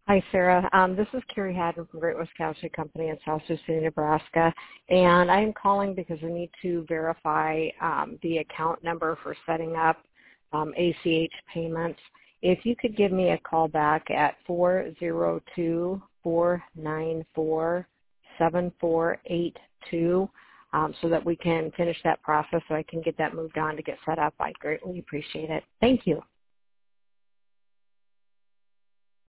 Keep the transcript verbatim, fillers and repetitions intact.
Hi, Sarah. Um, this is Carrie Haddon from Great West Casualty Company in South Sioux City, Nebraska, and I'm calling because I need to verify um, the account number for setting up um, A C H payments. If you could give me a call back at four zero two, four nine four, seven four eight two um, so that we can finish that process so I can get that moved on to get set up, I'd greatly appreciate it. Thank you.